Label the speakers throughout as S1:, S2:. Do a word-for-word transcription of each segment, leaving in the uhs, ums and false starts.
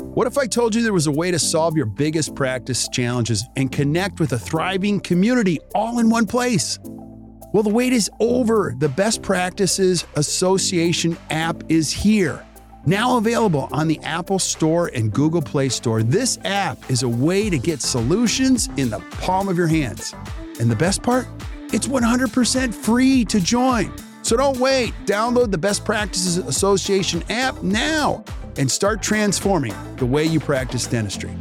S1: What if I told you there was a way to solve your biggest practice challenges and connect with a thriving community all in one place? Well, the wait is over. The Best Practices Association app is here. Now available on the Apple Store and Google Play Store, this app is a way to get solutions in the palm of your hands. And the best part? It's one hundred percent free to join. So don't wait. Download the Best Practices Association app now and start transforming the way you practice dentistry.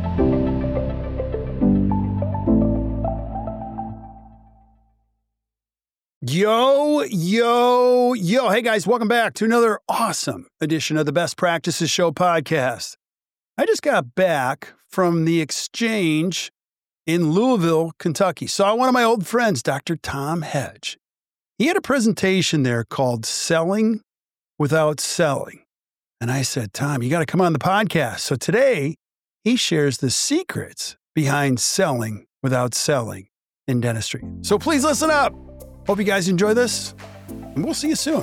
S1: Yo, yo, yo. Hey guys, welcome back to another awesome edition of the Best Practices Show podcast. I just got back from the exchange in Louisville, Kentucky. Saw one of my old friends, Doctor Tom Hedge. He had a presentation there called Selling Without Selling. And I said, Tom, you got to come on the podcast. So today, he shares the secrets behind selling without selling in dentistry. So please listen up. Hope you guys enjoy this, and we'll see you soon.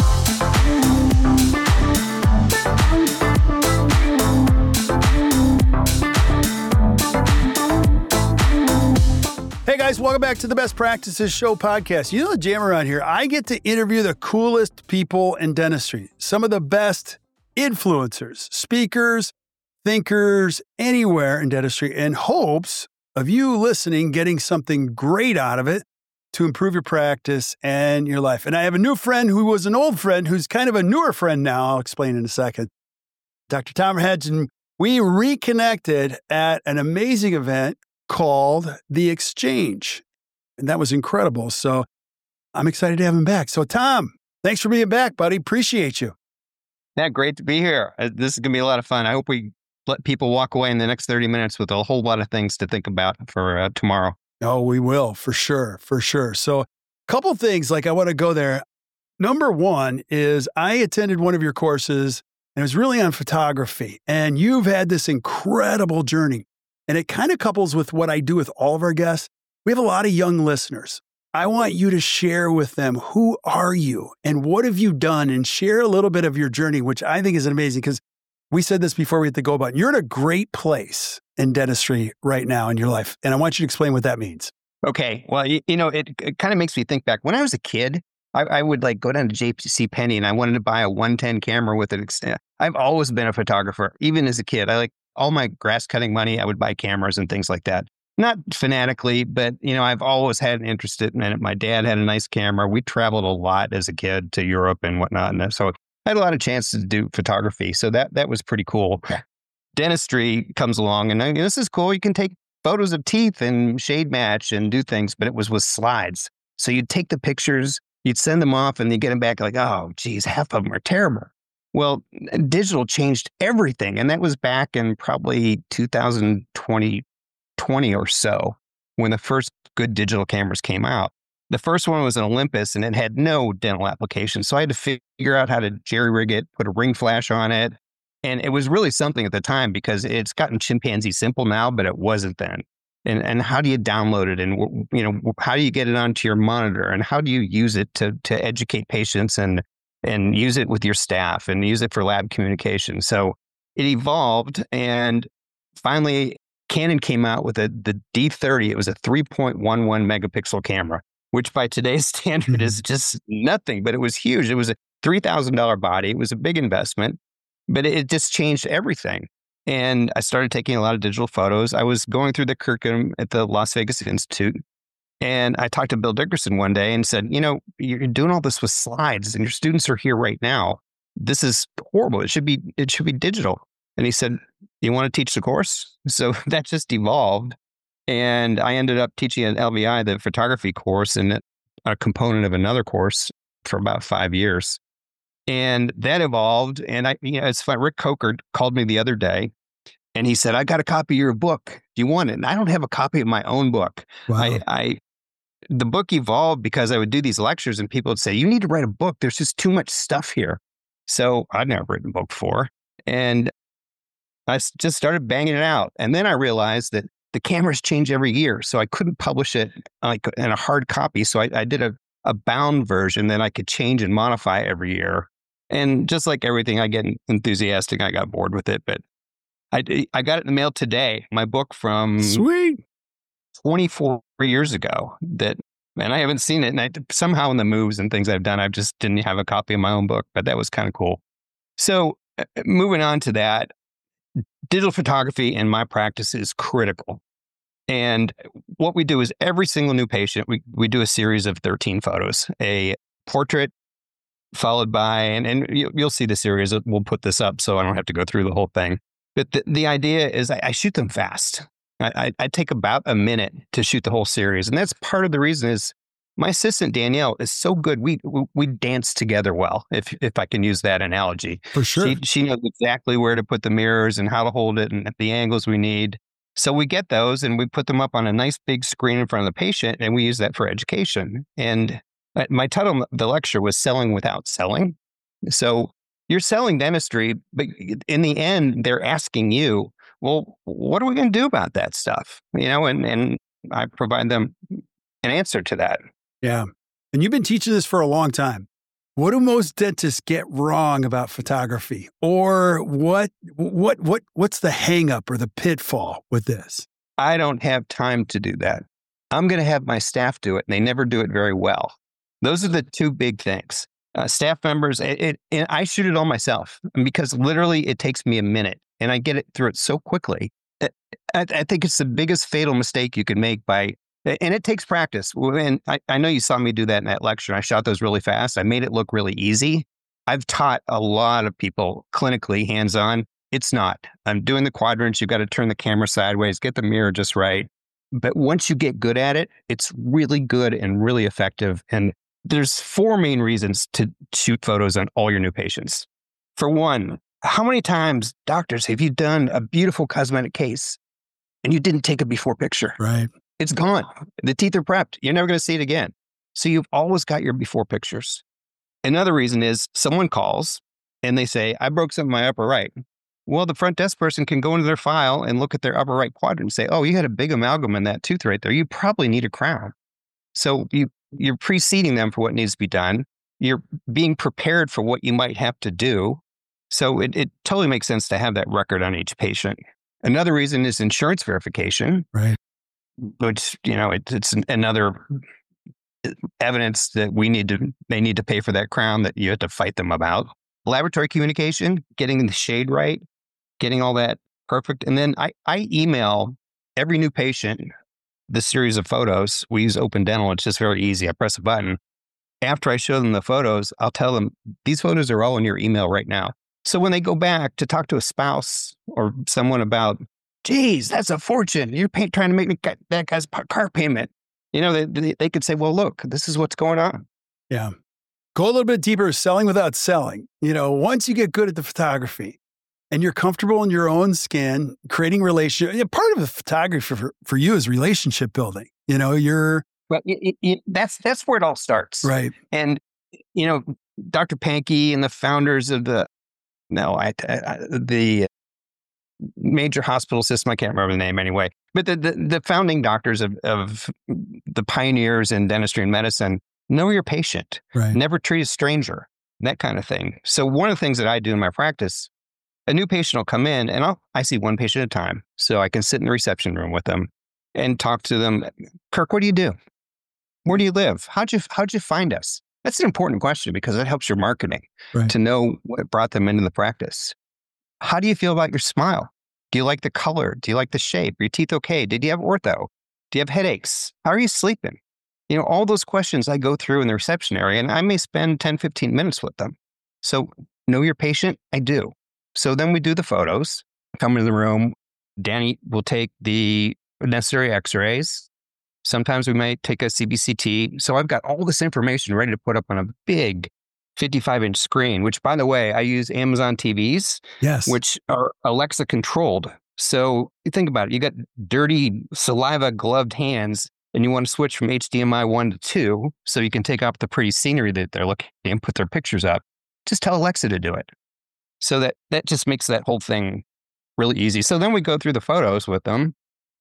S1: Hey guys, welcome back to the Best Practices Show podcast. You know the jam around here. I get to interview the coolest people in dentistry, some of the best influencers, speakers, thinkers, anywhere in dentistry, in hopes of you listening, getting something great out of it to improve your practice and your life. And I have a new friend who was an old friend who's kind of a newer friend now. I'll explain in a second. Doctor Tom Hedge, and we reconnected at an amazing event called The Exchange. And that was incredible. So I'm excited to have him back. So Tom, thanks for being back, buddy. Appreciate you.
S2: Yeah, great to be here. Uh, This is going to be a lot of fun. I hope we let people walk away in the next thirty minutes with a whole lot of things to think about for uh, tomorrow.
S1: Oh, we will, for sure, for sure. So a couple things, like I want to go there. Number one is I attended one of your courses, and it was really on photography. And you've had this incredible journey. And it kind of couples with what I do with all of our guests. We have a lot of young listeners. I want you to share with them, who are you and what have you done, and share a little bit of your journey, which I think is amazing, because we said this before we hit the go button. You're in a great place in dentistry right now in your life. And I want you to explain what that means.
S2: Okay. Well, you, you know, it, it kind of makes me think back. When I was a kid, I, I would like go down to J C Penney and I wanted to buy a one ten camera with an extent. I've always been a photographer, even as a kid. I like all my grass cutting money. I would buy cameras and things like that. Not fanatically, but, you know, I've always had an interest in it. My dad had a nice camera. We traveled a lot as a kid to Europe and whatnot. And so I had a lot of chances to do photography. So that that was pretty cool. Dentistry comes along and I, this is cool. You can take photos of teeth and shade match and do things, but it was with slides. So you'd take the pictures, you'd send them off, and you get them back like, oh, geez, half of them are terrible. Well, digital changed everything. And that was back in probably two thousand twenty, twenty or so when the first good digital cameras came out. The first one was an Olympus and it had no dental application. So I had to figure out how to jerry rig it, put a ring flash on it. And it was really something at the time because it's gotten chimpanzee simple now, but it wasn't then. And and how do you download it? And, you know, how do you get it onto your monitor? And how do you use it to to educate patients and and use it with your staff and use it for lab communication? So it evolved, and finally Canon came out with a, the D thirty. It was a three point one one megapixel camera, which by today's standard is just nothing, but it was huge. It was a three thousand dollars body. It was a big investment, but it just changed everything. And I started taking a lot of digital photos. I was going through the curriculum at the Las Vegas Institute, and I talked to Bill Dickerson one day and said, you know, you're doing all this with slides and your students are here right now. This is horrible. It should be, it should be digital. And he said, you want to teach the course? So that just evolved. And I ended up teaching at L V I, the photography course, and a component of another course for about five years. And that evolved. And I, you know, it's fun. Rick Coker called me the other day and he said, I got a copy of your book. Do you want it? And I don't have a copy of my own book.
S1: Wow.
S2: I, I, the book evolved because I would do these lectures and people would say, you need to write a book. There's just too much stuff here. So I'd never written a book before. And I s- just started banging it out. And then I realized that the cameras change every year. So I couldn't publish it like in a hard copy. So I, I did a, a bound version that I could change and modify every year. And just like everything, I get enthusiastic. I got bored with it. But I, I got it in the mail today, my book from
S1: Sweet.
S2: twenty-four years ago that, and I haven't seen it. And I somehow in the moves and things I've done, I just didn't have a copy of my own book, but that was kind of cool. So uh, moving on to that, digital photography in my practice is critical. And what we do is every single new patient, we, we do a series of thirteen photos, a portrait followed by, and, and you, you'll see the series, we'll put this up so I don't have to go through the whole thing. But the, the idea is I, I shoot them fast. I, I, I take about a minute to shoot the whole series. And that's part of the reason is my assistant, Danielle, is so good. We we dance together well, if if I can use that analogy.
S1: For sure.
S2: She, she knows exactly where to put the mirrors and how to hold it and the angles we need. So we get those and we put them up on a nice big screen in front of the patient, and we use that for education. And my title of the lecture was Selling Without Selling. So you're selling dentistry, but in the end, they're asking you, well, what are we going to do about that stuff? You know, and, and I provide them an answer to that.
S1: Yeah. And you've been teaching this for a long time. What do most dentists get wrong about photography? Or what what what what's the hang up or the pitfall with this?
S2: I don't have time to do that. I'm going to have my staff do it, and they never do it very well. Those are the two big things. Uh, staff members, it, it, and I shoot it all myself because literally it takes me a minute and I get it through it so quickly. I, I think it's the biggest fatal mistake you can make by, and it takes practice. And I, I know you saw me do that in that lecture. I shot those really fast. I made it look really easy. I've taught a lot of people clinically hands-on. It's not. I'm doing the quadrants. You've got to turn the camera sideways, get the mirror just right. But once you get good at it, it's really good and really effective. And there's four main reasons to shoot photos on all your new patients. For one, how many times, doctors, have you done a beautiful cosmetic case and you didn't take a before picture?
S1: Right.
S2: It's gone. The teeth are prepped. You're never going to see it again. So you've always got your before pictures. Another reason is someone calls and they say, I broke something in my upper right. Well, the front desk person can go into their file and look at their upper right quadrant and say, oh, you had a big amalgam in that tooth right there. You probably need a crown. So you, you're preceding them for what needs to be done. You're being prepared for what you might have to do. So it, it totally makes sense to have that record on each patient. Another reason is insurance verification.
S1: Right.
S2: Which, you know, it, it's another evidence that we need to, they need to pay for that crown that you have to fight them about. Laboratory communication, getting the shade right, getting all that perfect. And then I, I email every new patient the series of photos. We use Open Dental. It's just very easy. I press a button. After I show them the photos, I'll tell them, these photos are all in your email right now. So when they go back to talk to a spouse or someone about, geez, that's a fortune. You're pay- trying to make me get that guy's car payment. You know, they, they, they could say, well, look, this is what's going on.
S1: Yeah. Go a little bit deeper, selling without selling. You know, once you get good at the photography and you're comfortable in your own skin, creating relationship, you know, part of the photography for, for you is relationship building. You know, you're...
S2: Well, it, it, that's, that's where it all starts.
S1: Right.
S2: And, you know, Doctor Pankey and the founders of the, no, I, I the major hospital system, I can't remember the name anyway, but the, the, the founding doctors of, of the pioneers in dentistry and medicine, know your patient,
S1: right.
S2: Never treat a stranger, that kind of thing. So one of the things that I do in my practice, a new patient will come in and I'll, I see one patient at a time. So I can sit in the reception room with them and talk to them. Kirk, what do you do? Where do you live? How'd you, how'd you find us? That's an important question because it helps your marketing
S1: right.
S2: to know what brought them into the practice. How do you feel about your smile? Do you like the color? Do you like the shape? Are your teeth okay? Did you have ortho? Do you have headaches? How are you sleeping? You know, all those questions I go through in the reception area, and I may spend ten, fifteen minutes with them. So know your patient? I do. So then we do the photos, come into the room. Danny will take the necessary x-rays. Sometimes we might take a C B C T. So I've got all this information ready to put up on a big fifty-five inch screen, which, by the way, I use Amazon T Vs,
S1: yes,
S2: which are Alexa controlled. So you think about it, you got dirty saliva gloved hands and you want to switch from H D M I one to two so you can take up the pretty scenery that they're looking at and put their pictures up. Just tell Alexa to do it. So that, that just makes that whole thing really easy. So then we go through the photos with them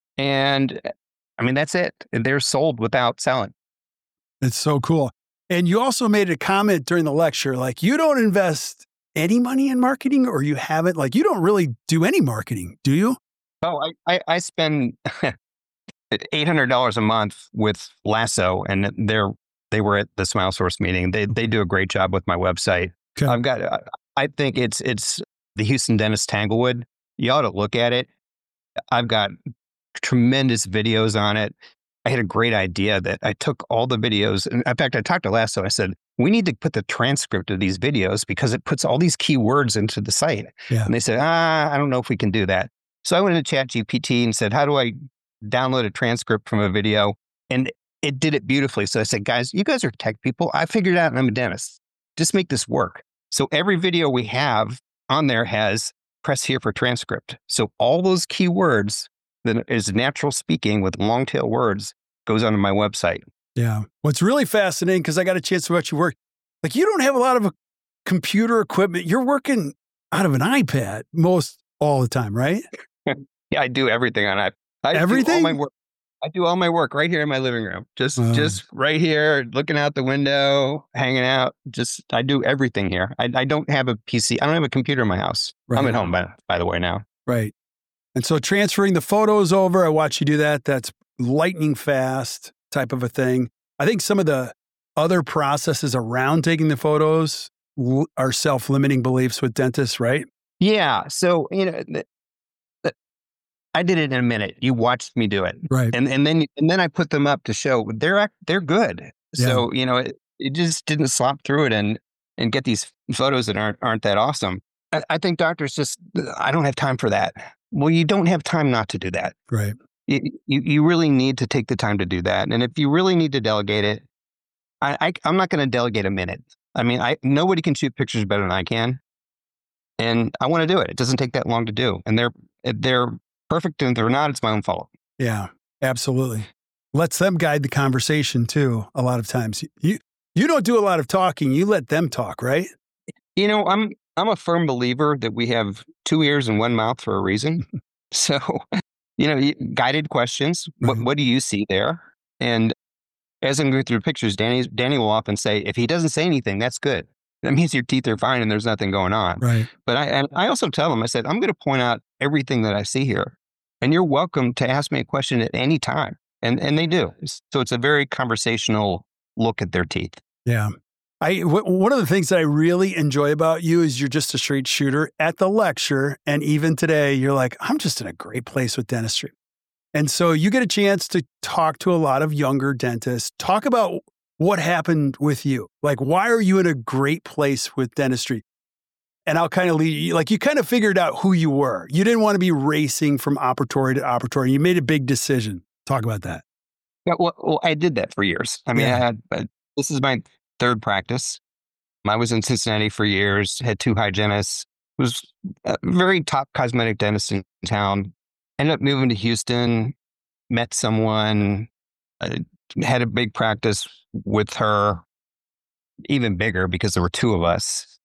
S2: and I mean, that's it. They're sold without selling.
S1: It's so cool. And you also made a comment during the lecture, like you don't invest any money in marketing, or you haven't? Like, you don't really do any marketing, do you?
S2: Oh, I, I, I spend eight hundred dollars a month with Lasso, and they're, they were at the Smile Source meeting. They, they do a great job with my website. Okay. I've got, I think it's, it's the Houston Dentist Tanglewood. You ought to look at it. I've got tremendous videos on it. I had a great idea that I took all the videos. And in fact, I talked to Lasso. I said, we need to put the transcript of these videos because it puts all these keywords into the site. Yeah. And they said, ah, I don't know if we can do that. So I went into ChatGPT and said, how do I download a transcript from a video? And it did it beautifully. So I said, guys, you guys are tech people. I figured it out and I'm a dentist. Just make this work. So every video we have on there has press here for transcript. So all those keywords that is natural speaking with long tail words goes onto my website.
S1: Yeah. What's really fascinating, because I got a chance to watch you work, like you don't have a lot of computer equipment. You're working out of an iPad most all the time, right?
S2: Yeah, I do everything on iPad. I
S1: everything?
S2: Do all my work. I do all my work right here in my living room. Just oh. just right here, looking out the window, hanging out. Just, I do everything here. I, I don't have a P C. I don't have a computer in my house. Right. I'm at home, by, by the way, now.
S1: Right. And so transferring the photos over, I watch you do that. That's lightning fast type of a thing. I think some of the other processes around taking the photos are self-limiting beliefs with dentists, right?
S2: Yeah. So, you know, the, the, I did it in a minute. You watched me do it.
S1: Right.
S2: And and then and then I put them up to show they're they're good. Yeah. So, you know, it, it just didn't slop through it and and get these photos that aren't aren't that awesome. I, I think doctors just, I don't have time for that. Well, you don't have time not to do that.
S1: Right.
S2: You, you, you really need to take the time to do that. And if you really need to delegate it, I, I, I'm not going to delegate a minute. I mean, I nobody can shoot pictures better than I can. And I want to do it. It doesn't take that long to do. And they're they're perfect. And if they're not, it's my own fault.
S1: Yeah, absolutely. Lets them guide the conversation too, a lot of times. You you don't do a lot of talking. You let them talk, right?
S2: You know, I'm I'm a firm believer that we have two ears and one mouth for a reason. So, you know, guided questions. What mm-hmm. what do you see there? And as I'm going through pictures, Danny Danny will often say, if he doesn't say anything, that's good. That means your teeth are fine and there's nothing going on.
S1: Right.
S2: But I and I also tell him, I said, I'm going to point out everything that I see here. And you're welcome to ask me a question at any time. And and they do. So it's a very conversational look at their teeth.
S1: Yeah. I w- one of the things that I really enjoy about you is you're just a straight shooter at the lecture. And even today, you're like, I'm just in a great place with dentistry. And so you get a chance to talk to a lot of younger dentists. Talk about what happened with you. Like, why are you in a great place with dentistry? And I'll kind of lead you, like you kind of figured out who you were. You didn't want to be racing from operatory to operatory. You made a big decision. Talk about that.
S2: Yeah, well, well I did that for years. I mean, yeah. I had, uh, this is my third practice. I was in Cincinnati for years, had two hygienists, was a very top cosmetic dentist in town. Ended up moving to Houston, met someone, uh, had a big practice with her, even bigger because there were two of us.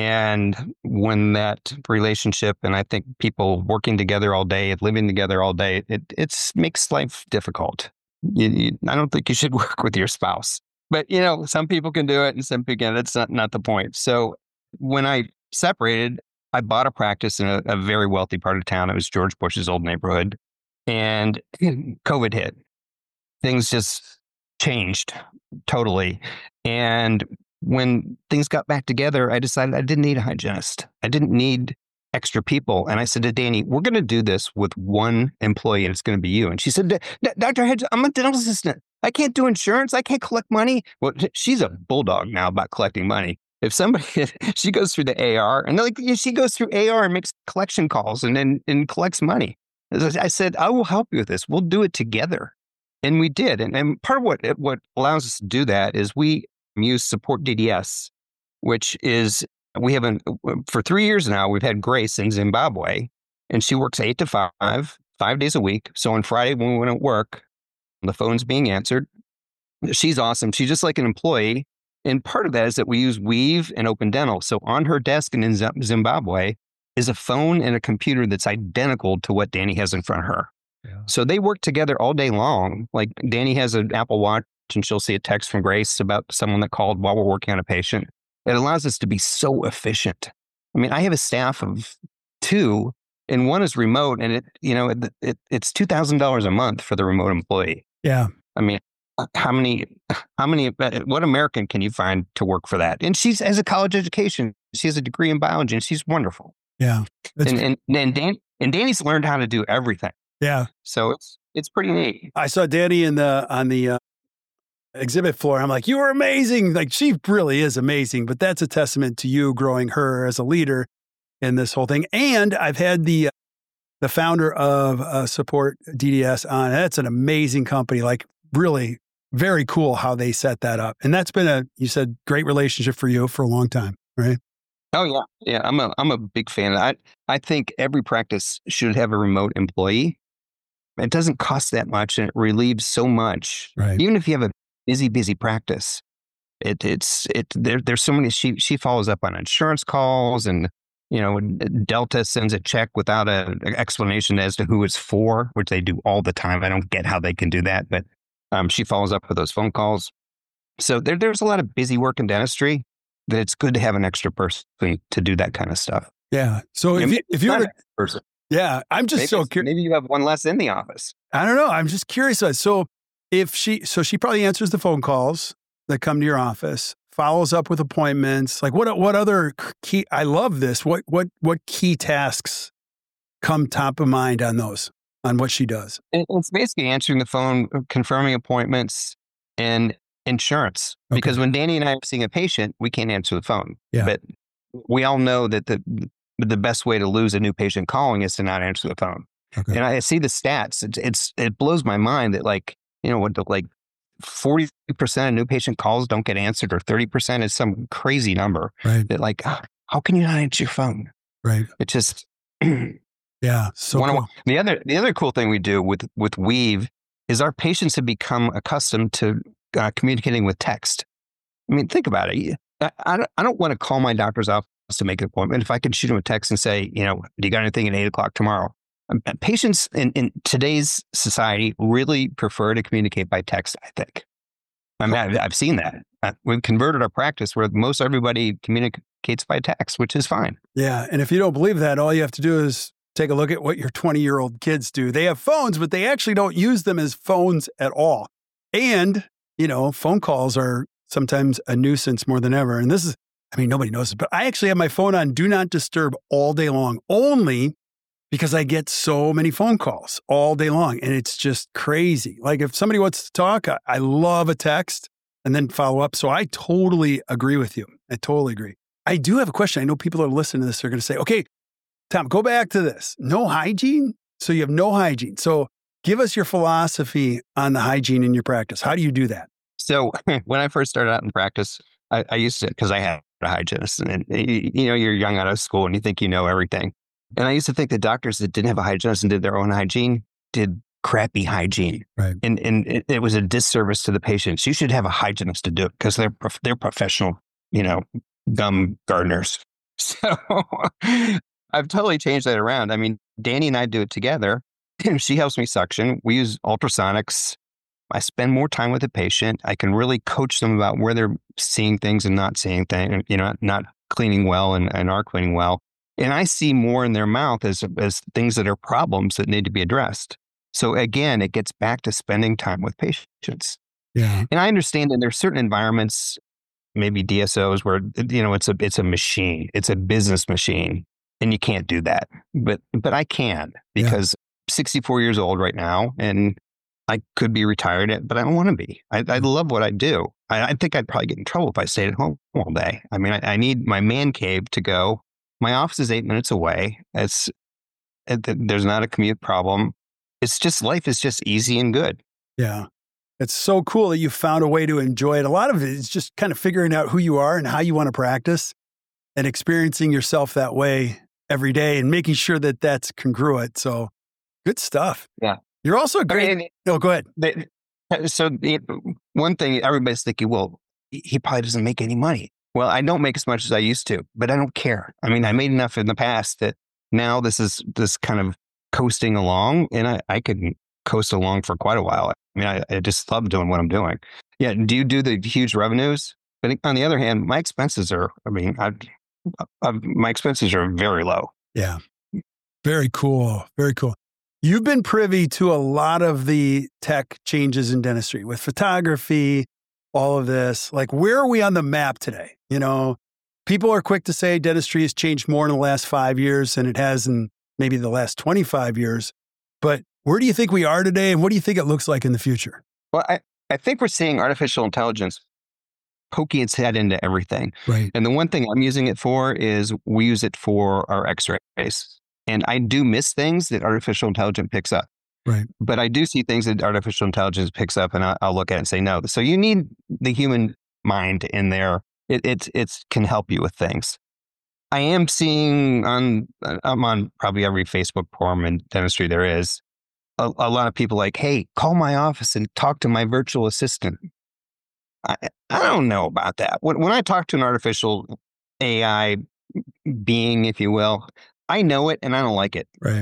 S2: And when that relationship, and I think people working together all day, living together all day, it it's makes life difficult. You, you, I don't think you should work with your spouse. But, you know, some people can do it and some people can. That's not, not the point. So when I separated, I bought a practice in a, a very wealthy part of town. It was George Bush's old neighborhood. And COVID hit. Things just changed totally. And when things got back together, I decided I didn't need a hygienist. I didn't need extra people. And I said to Danny, we're going to do this with one employee and it's going to be you. And she said, Doctor Hedge, I'm a dental assistant. I can't do insurance. I can't collect money. Well, she's a bulldog now about collecting money. If somebody, she goes through the A R and like, she goes through A R and makes collection calls and then and collects money. I said, I will help you with this. We'll do it together. And we did. And, and part of what, what allows us to do that is we use Support D D S, which is, we have an, for three years now, we've had Grace in Zimbabwe and she works eight to five, five days a week. So on Friday when we went to work, the phone's being answered. She's awesome. She's just like an employee. And part of that is that we use Weave and Open Dental. So on her desk in Zimbabwe is a phone and a computer that's identical to what Danny has in front of her. Yeah. So they work together all day long. Like Danny has an Apple Watch and she'll see a text from Grace about someone that called while we're working on a patient. It allows us to be so efficient. I mean, I have a staff of two, and one is remote, and it, you know, it, it it's two thousand dollars a month for the remote employee.
S1: Yeah.
S2: I mean, how many, how many, what American can you find to work for that? And she's has a college education. She has a degree in biology, and she's wonderful.
S1: Yeah.
S2: And, and, and, Dan, and Danny's learned how to do everything.
S1: Yeah.
S2: So it's, it's pretty neat.
S1: I saw Danny in the, on the uh, exhibit floor. I'm like, you were amazing. Like, she really is amazing, but that's a testament to you growing her as a leader in this whole thing. And I've had the, the founder of uh, Support D D S on. That's an amazing company. Like, really very cool how they set that up. And that's been a, you said, great relationship for you for a long time, right?
S2: Oh yeah. Yeah. I'm a, I'm a big fan of that. I, I think every practice should have a remote employee. It doesn't cost that much, and it relieves so much.
S1: Right.
S2: Even if you have a busy, busy practice, it, it's, it, there, there's so many, she, she follows up on insurance calls, and, you know, Delta sends a check without a, an explanation as to who it's for, which they do all the time. I don't get how they can do that, but Um, she follows up with those phone calls. So there, there's a lot of busy work in dentistry that it's good to have an extra person to do that kind of stuff.
S1: Yeah. So if you, if you were to,
S2: person,
S1: yeah, I'm just
S2: maybe,
S1: so curious.
S2: Maybe you have one less in the office.
S1: I don't know. I'm just curious. So if she, so she probably answers the phone calls that come to your office, follows up with appointments. Like what, what other key, I love this. What, what, what key tasks come top of mind on those? On what she does?
S2: It's basically answering the phone, confirming appointments, and insurance.
S1: Okay.
S2: Because when Danny and I are seeing a patient, we can't answer the phone.
S1: Yeah.
S2: But we all know that the the best way to lose a new patient calling is to not answer the phone.
S1: Okay.
S2: And I see the stats. It's, it's it blows my mind that, like, you know, what like forty percent of new patient calls don't get answered, or thirty percent is some crazy number.
S1: Right.
S2: That, like, how can you not answer your phone?
S1: Right.
S2: It just.
S1: Yeah. So
S2: One
S1: cool.
S2: of, the other the other cool thing we do with with Weave is our patients have become accustomed to uh, communicating with text. I mean, think about it. I, I don't, I don't want to call my doctor's office to make an appointment. If I could shoot him a text and say, you know, do you got anything at eight o'clock tomorrow? Um, patients in, in today's society really prefer to communicate by text, I think. I mean, I've, I've seen that. Uh, we've converted our practice where most everybody communicates by text, which is fine.
S1: Yeah. And if you don't believe that, all you have to do is take a look at what your twenty-year-old kids do. They have phones, but they actually don't use them as phones at all. And, you know, phone calls are sometimes a nuisance more than ever. And this is, I mean, nobody knows it, but I actually have my phone on Do Not Disturb all day long, only because I get so many phone calls all day long. And it's just crazy. Like, if somebody wants to talk, I, I love a text and then follow up. So I totally agree with you. I totally agree. I do have a question. I know people that are listening to this are going to say, okay, Tom, go back to this. No hygiene? So you have no hygiene. So give us your philosophy on the hygiene in your practice. How do you do that?
S2: So when I first started out in practice, I, I used to, because I had a hygienist, and you know, you're young out of school and you think you know everything. And I used to think that doctors that didn't have a hygienist and did their own hygiene did crappy hygiene.
S1: Right.
S2: And and it, it was a disservice to the patients. You should have a hygienist to do it because they're they're professional, you know, gum gardeners. So I've totally changed that around. I mean, Danny and I do it together. She helps me suction. We use ultrasonics. I spend more time with the patient. I can really coach them about where they're seeing things and not seeing things, you know, not cleaning well and, and are cleaning well. And I see more in their mouth as, as things that are problems that need to be addressed. So again, it gets back to spending time with patients.
S1: Yeah.
S2: And I understand that there are certain environments, maybe D S Os, where, you know, it's a it's a machine. It's a business machine. And you can't do that. But but I can, because I'm sixty-four years old right now, and I could be retired, but I don't want to be. I, I love what I do. I, I think I'd probably get in trouble if I stayed at home all day. I mean, I, I need my man cave to go. My office is eight minutes away. It's it, there's not a commute problem. It's just, life is just easy and good.
S1: Yeah. It's so cool that you found a way to enjoy it. A lot of it is just kind of figuring out who you are and how you want to practice, and experiencing yourself that way every day and making sure that that's congruent. So good stuff.
S2: Yeah.
S1: You're also great.
S2: I mean,
S1: no, go ahead.
S2: They, so the, one thing everybody's thinking, well, he probably doesn't make any money. Well, I don't make as much as I used to, but I don't care. I mean, I made enough in the past that now this is this kind of coasting along, and I, I could coast along for quite a while. I mean, I, I just love doing what I'm doing. Yeah. Do you do the huge revenues? But on the other hand, my expenses are, I mean, I, uh, my expenses are very low.
S1: Yeah. Very cool. Very cool. You've been privy to a lot of the tech changes in dentistry with photography, all of this. Like, where are we on the map today? You know, people are quick to say dentistry has changed more in the last five years than it has in maybe the last twenty-five years. But where do you think we are today? And what do you think it looks like in the future?
S2: Well, I, I think we're seeing artificial intelligence poking its head into everything.
S1: Right.
S2: And the one thing I'm using it for is we use it for our x-rays. And I do miss things that artificial intelligence picks up.
S1: Right.
S2: But I do see things that artificial intelligence picks up, and I'll, I'll look at it and say, no. So you need the human mind in there. It it it's can help you with things. I am seeing on, I'm on probably every Facebook forum in dentistry there is, a, a lot of people like, hey, call my office and talk to my virtual assistant. I, I don't know about that. When, when I talk to an artificial A I being, if you will, I know it and I don't like it.
S1: Right.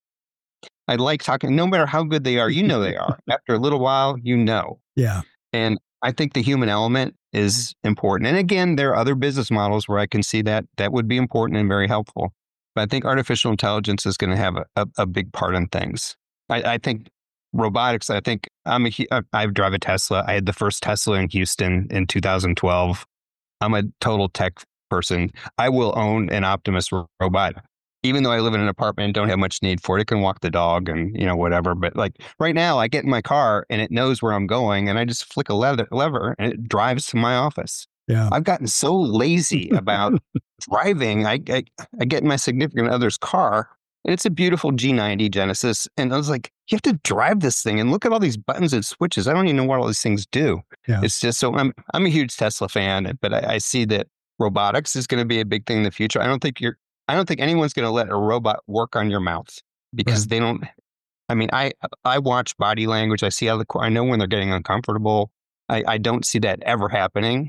S2: I like talking, no matter how good they are, you know they are. After a little while, you know.
S1: Yeah.
S2: And I think the human element is important. And again, there are other business models where I can see that that would be important and very helpful. But I think artificial intelligence is going to have a, a, a big part in things. I, I think robotics, I think I'm a, I drive a Tesla. I had the first Tesla in Houston in two thousand twelve. I'm a total tech person. I will own an Optimus robot. Even though I live in an apartment and don't have much need for it, it can walk the dog and, you know, whatever. But like right now, I get in my car and it knows where I'm going and I just flick a lever, lever and it drives to my office.
S1: Yeah.
S2: I've gotten so lazy about driving. I, I I get in my significant other's car and it's a beautiful G ninety Genesis. And I was like, you have to drive this thing and look at all these buttons and switches. I don't even know what all these things do.
S1: Yeah.
S2: It's just so I'm I'm a huge Tesla fan, but I, I see that robotics is going to be a big thing in the future. I don't think you're I don't think anyone's going to let a robot work on your mouth because right. they don't. I mean, I I watch body language. I see how the I know when they're getting uncomfortable. I, I don't see that ever happening.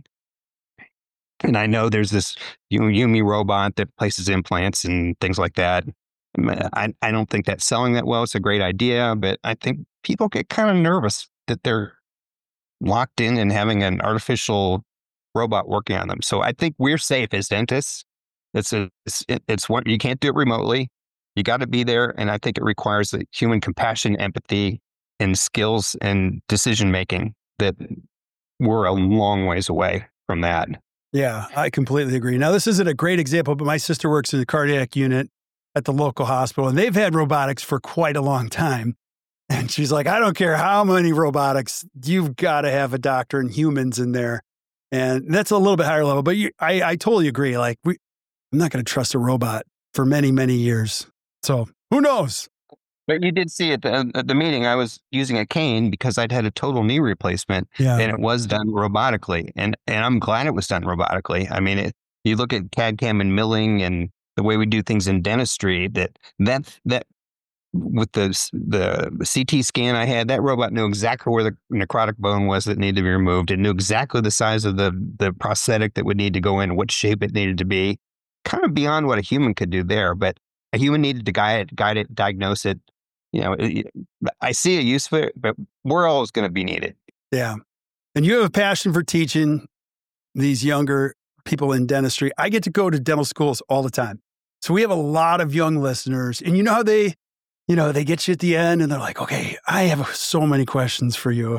S2: And I know there's this Yumi robot that places implants and things like that. I I don't think that's selling that well. It's a great idea, but I think people get kind of nervous that they're locked in and having an artificial robot working on them. So I think we're safe as dentists. It's a, it's, it's one, you can't do it remotely. You got to be there. And I think it requires the human compassion, empathy, and skills and decision making that we're a long ways away from that.
S1: Yeah, I completely agree. Now, this isn't a great example, but my sister works in the cardiac unit at the local hospital, and they've had robotics for quite a long time. And she's like, I don't care how many robotics, you've got to have a doctor and humans in there. And that's a little bit higher level. But you, I, I totally agree. Like, we, I'm not going to trust a robot for many, many years. So who knows?
S2: But you did see it at the, the meeting. I was using a cane because I'd had a total knee replacement,
S1: yeah.
S2: and it was done robotically. And and I'm glad it was done robotically. I mean, it, you look at C A D C A M and milling and the way we do things in dentistry. That that that with the the C T scan I had, that robot knew exactly where the necrotic bone was that needed to be removed. It knew exactly the size of the the prosthetic that would need to go in, what shape it needed to be. Kind of beyond what a human could do there, but a human needed to guide it, guide it, diagnose it. You know, it, I see a use for it, but we're always going to be needed.
S1: Yeah. And you have a passion for teaching these younger people in dentistry. I get to go to dental schools all the time. So we have a lot of young listeners, and you know how they, you know, they get you at the end and they're like, okay, I have so many questions for you.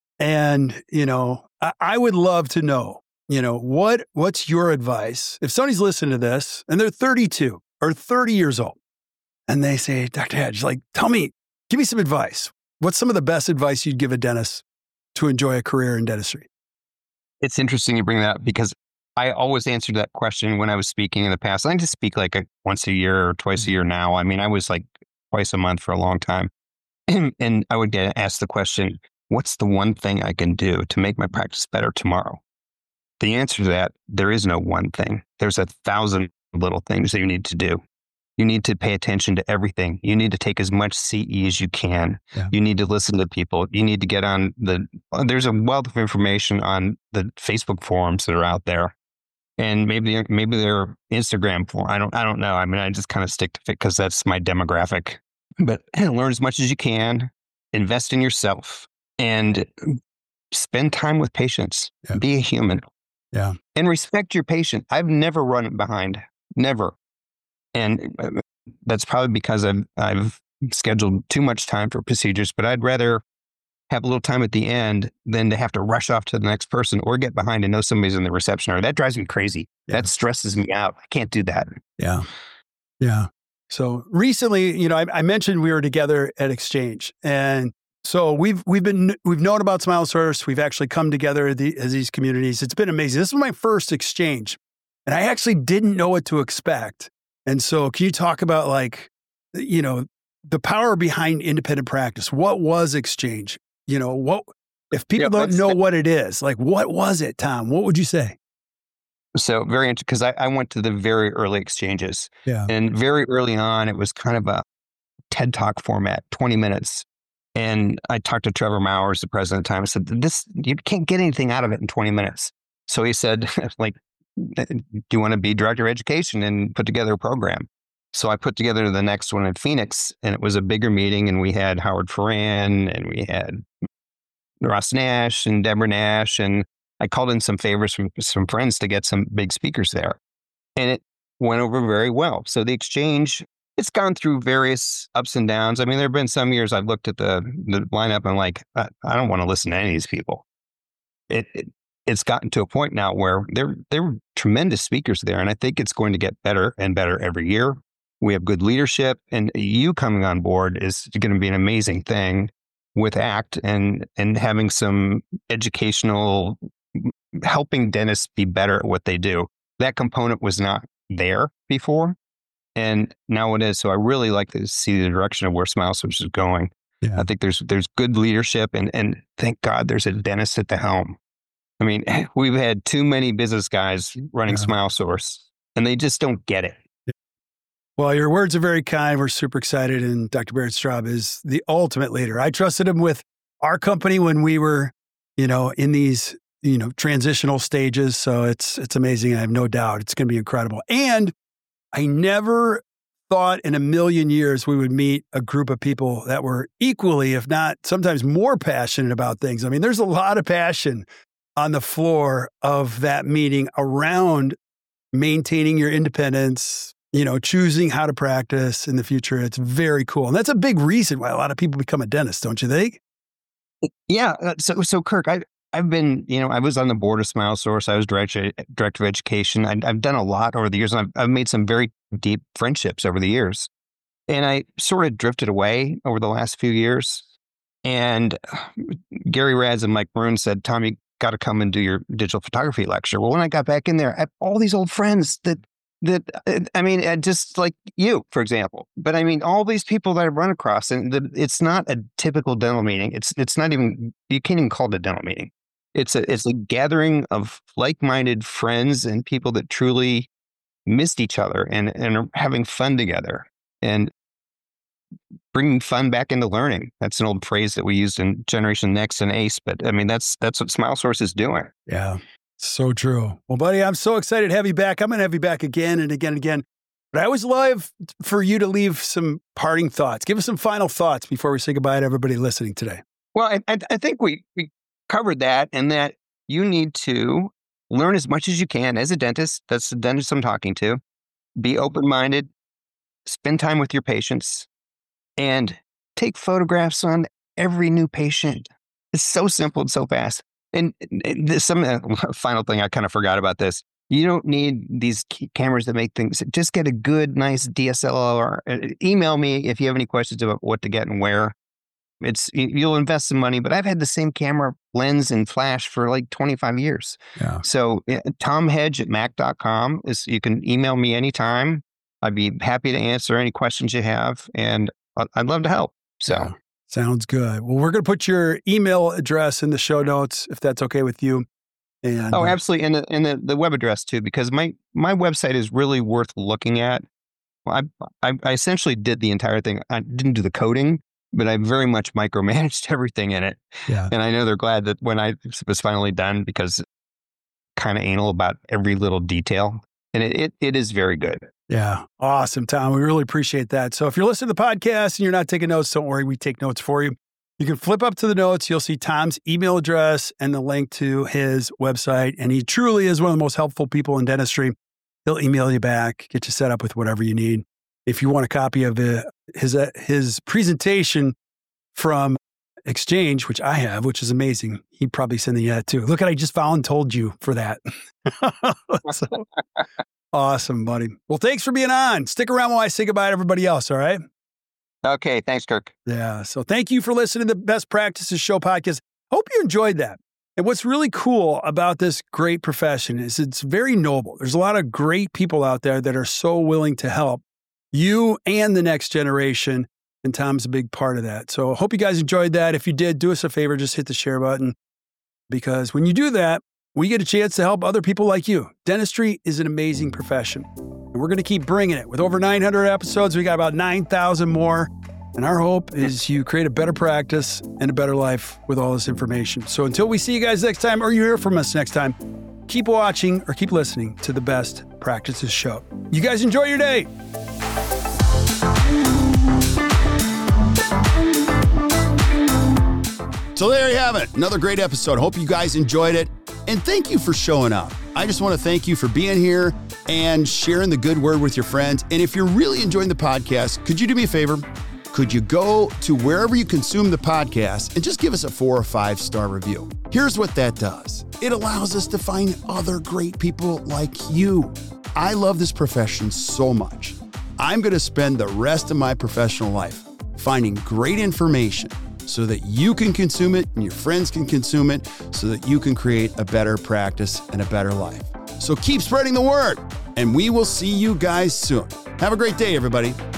S1: And, you know, I, I would love to know, you know, what what's your advice? If somebody's listening to this and they're thirty-two or thirty years old and they say, Doctor Hedge, like, tell me, give me some advice. What's some of the best advice you'd give a dentist to enjoy a career in dentistry?
S2: It's interesting you bring that up because I always answered that question when I was speaking in the past. I just speak like a, once a year or twice a year now. I mean, I was like twice a month for a long time. And, and I would get asked the question, what's the one thing I can do to make my practice better tomorrow? The answer to that, there is no one thing. There's a thousand little things that you need to do. You need to pay attention to everything. You need to take as much C E as you can. Yeah. You need to listen to people. You need to get on the, there's a wealth of information on the Facebook forums that are out there. And maybe, maybe they're Instagram forums. I don't, I don't know. I mean, I just kind of stick to it because that's my demographic. But learn as much as you can, invest in yourself, and spend time with patients. Yeah. Be a human.
S1: Yeah.
S2: And respect your patient. I've never run behind, never. And that's probably because I've, I've scheduled too much time for procedures, but I'd rather have a little time at the end than to have to rush off to the next person or get behind and know somebody's in the reception area. That drives me crazy. Yeah. That stresses me out. I can't do that.
S1: Yeah. Yeah. So recently, you know, I, I mentioned we were together at Exchange, and so we've we've been we've known about SmileSource. We've actually come together as, the, as these communities. It's been amazing. This was my first Exchange, and I actually didn't know what to expect. And so, can you talk about, like, you know, the power behind independent practice? What was Exchange? You know, what if people yeah, don't know what it is? Like, what was it, Tom? What would you say?
S2: So very interesting, because I, I went to the very early Exchanges.
S1: Yeah.
S2: And very early on, it was kind of a TED Talk format, twenty minutes. And I talked to Trevor Mowers, the president at the time. I said, "This, you can't get anything out of it in twenty minutes. So he said, like, do you want to be director of education and put together a program? So I put together the next one in Phoenix, and it was a bigger meeting. And we had Howard Ferran, and we had Ross Nash and Deborah Nash, and I called in some favors from some friends to get some big speakers there, and it went over very well. So the Exchange, it's gone through various ups and downs. I mean, there have been some years I've looked at the, the lineup and I'm like, I, I don't want to listen to any of these people. It, it it's gotten to a point now where they're they're tremendous speakers there, and I think it's going to get better and better every year. We have good leadership, and you coming on board is going to be an amazing thing with ACT and and having some educational, helping dentists be better at what they do. That component was not there before, and now it is. So I really like to see the direction of where SmileSource is going. Yeah. I think there's there's good leadership, and and thank God there's a dentist at the helm. I mean, we've had too many business guys running yeah. SmileSource, and they just don't get it.
S1: Well, your words are very kind. We're super excited, and Doctor Barrett Straub is the ultimate leader. I trusted him with our company when we were, you know, in these, you know, transitional stages. So it's it's amazing. I have no doubt it's going to be incredible. And I never thought in a million years we would meet a group of people that were equally, if not sometimes more passionate about things. I mean, there's a lot of passion on the floor of that meeting around maintaining your independence, you know, choosing how to practice in the future. It's very cool. And that's a big reason why a lot of people become a dentist, don't you think?
S2: Yeah. So, so Kirk, I, I've been, you know, I was on the board of SmileSource. I was director, director of education. I, I've done a lot over the years, and I've, I've made some very deep friendships over the years. And I sort of drifted away over the last few years. And Gary Rads and Mike Maroon said, "Tom, you got to come and do your digital photography lecture." Well, when I got back in there, I have all these old friends that, that I mean, just like you, for example. But I mean, all these people that I've run across, and the, it's not a typical dental meeting. It's it's not even, you can't even call it a dental meeting. It's a it's a gathering of like-minded friends and people that truly missed each other and, and are having fun together and bringing fun back into learning. That's an old phrase that we used in Generation Next and ACE, but I mean, that's that's what SmileSource is doing.
S1: Yeah, so true. Well, buddy, I'm so excited to have you back. I'm going to have you back again and again and again. But I always love for you to leave some parting thoughts. Give us some final thoughts before we say goodbye to everybody listening today.
S2: Well, I, I, I think we, we covered that, and that you need to learn as much as you can as a dentist. That's the dentist I'm talking to. Be open-minded, spend time with your patients, and take photographs on every new patient. It's so simple and so fast. And, and some uh, final thing, I kind of forgot about this. You don't need these cameras that make things. Just get a good, nice D S L R. Email me if you have any questions about what to get and where. It's you'll invest some money, but I've had the same camera lens and flash for like twenty-five years. Yeah. So Tom Hedge at mac dot com is, you can email me anytime. I'd be happy to answer any questions you have, and I'd love to help. So yeah.
S1: Sounds good. Well, we're going to put your email address in the show notes if that's okay with you. And
S2: oh, absolutely, and the and the, the web address too, because my my website is really worth looking at. I, I I essentially did the entire thing. I didn't do the coding, but I very much micromanaged everything in it. Yeah. And I know they're glad that when I was finally done, because kind of anal about every little detail, and it, it it is very good.
S1: Yeah. Awesome, Tom. We really appreciate that. So if you're listening to the podcast and you're not taking notes, don't worry, we take notes for you. You can flip up to the notes. You'll see Tom's email address and the link to his website. And he truly is one of the most helpful people in dentistry. He'll email you back, get you set up with whatever you need. If you want a copy of the, his, uh, his presentation from Exchange, which I have, which is amazing, he'd probably send you that too. Look at, I just voluntold you for that. So, awesome, buddy. Well, thanks for being on. Stick around while I say goodbye to everybody else, all right?
S2: Okay, thanks, Kirk.
S1: Yeah, so thank you for listening to the Best Practices Show podcast. Hope you enjoyed that. And what's really cool about this great profession is it's very noble. There's a lot of great people out there that are so willing to help you and the next generation. And Tom's a big part of that. So I hope you guys enjoyed that. If you did, do us a favor, just hit the share button. Because when you do that, we get a chance to help other people like you. Dentistry is an amazing profession. And we're going to keep bringing it. With over nine hundred episodes, we got about nine thousand more. And our hope is you create a better practice and a better life with all this information. So until we see you guys next time, or you hear from us next time, keep watching or keep listening to the Best Practices Show. You guys enjoy your day.
S3: So there you have it. Another great episode. Hope you guys enjoyed it. And thank you for showing up. I just want to thank you for being here and sharing the good word with your friends. And if you're really enjoying the podcast, could you do me a favor? Could you go to wherever you consume the podcast and just give us a four or five star review? Here's what that does. It allows us to find other great people like you. I love this profession so much. I'm going to spend the rest of my professional life finding great information so that you can consume it and your friends can consume it so that you can create a better practice and a better life. So keep spreading the word, and we will see you guys soon. Have a great day, everybody.